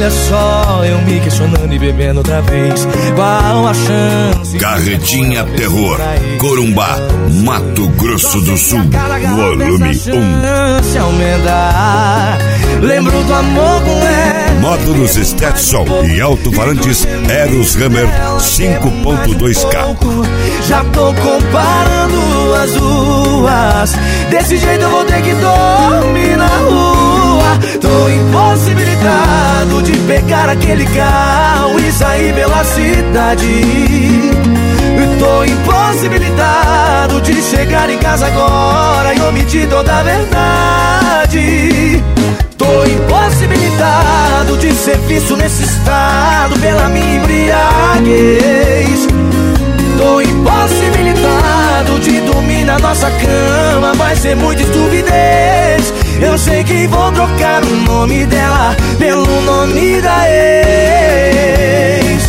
olha só, eu me questionando e bebendo outra vez. Qual a chance? Carretinha Terror, Corumbá, Mato Grosso do Sul, volume 1. Se aumentar, lembro do amor com ela. Módulos Stetson e alto-falantes Eros Hammer 5.2K. Já tô comparando as duas. Desse jeito eu vou ter que dormir na rua. Tô impossibilitado de pegar aquele carro e sair pela cidade. Tô impossibilitado de chegar em casa agora e omitir toda a verdade. Tô impossibilitado de ser visto nesse estado pela minha embriaguez. Tô impossibilitado de dormir na nossa cama, vai ser muita estupidez. Eu sei que vou trocar o nome dela pelo nome da ex.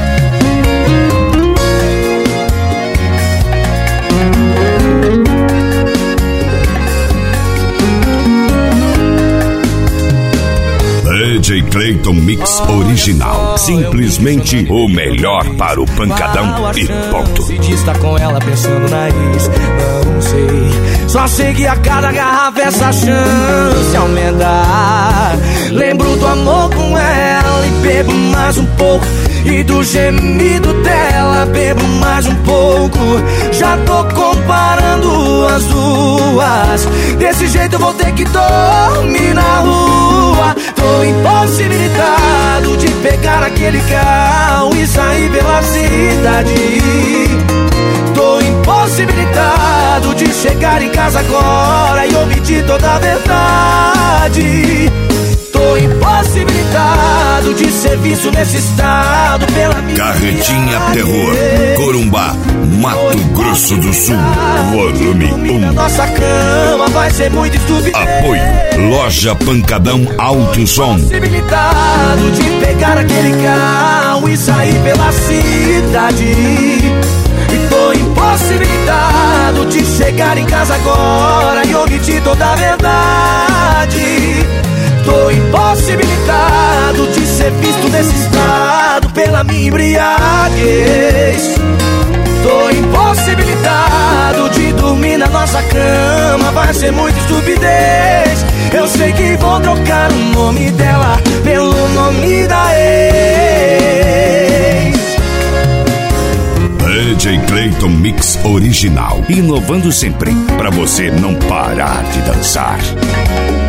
DJ Clayton Mix Original. Simplesmente o melhor para o pancadão e ponto. Se diz tá com ela pensando na ex, não sei. Só sei que a cada garrafa essa chance aumentar. Lembro do amor com ela e bebo mais um pouco. E do gemido dela bebo mais um pouco. Já tô comparando as duas. Desse jeito eu vou ter que dormir na rua. Tô impossibilitado de pegar aquele carro e sair pela cidade. Tô impossibilitado de chegar em casa agora e omitir toda a verdade. Tô impossibilitado de ser visto nesse estado pela minha Carretinha Terror, Corumbá, Mato Grosso do Sul, volume 1. Nossa cama vai ser muito estúpido. Apoio Loja Pancadão Alto Som. Impossibilitado de pegar aquele carro e sair pela cidade. E tô impossibilitado de chegar em casa agora e omitir toda a verdade. Tô impossibilitado de ser visto nesse estado pela minha embriaguez. Tô impossibilitado de dormir na nossa cama, vai ser muita estupidez. Eu sei que vou trocar o nome dela pelo nome da ex. DJ Clayton Mix Original. Inovando sempre, pra você não parar de dançar.